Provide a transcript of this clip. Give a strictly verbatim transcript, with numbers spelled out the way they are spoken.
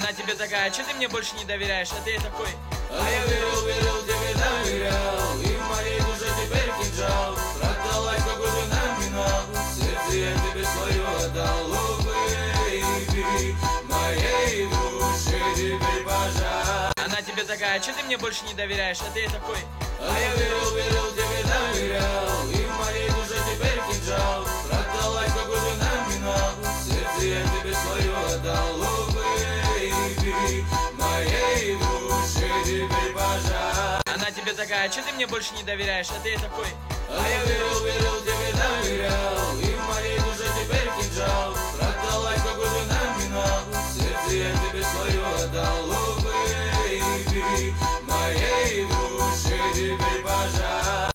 Она тебе такая: че ты мне больше не доверяешь? А ты ей такой: а я верил, верил, тебе доверял, и в моей душе теперь кинжал. Продалась какой-то номинал, сердце я тебе свое отдал. О, бэйби, моей душе теперь пожар. Она тебе такая: че ты мне больше не доверяешь? А ты ей такой: а я верил, верил, тебе доверял, и в моей душе теперь кинжал. Продалась какой-то номинал, сердце я тебе свое отдал. О, бэйби, моей душе теперь пожар. Она тебе такая: че ты мне больше не доверяешь? А ты ей такой: а я верил, верил,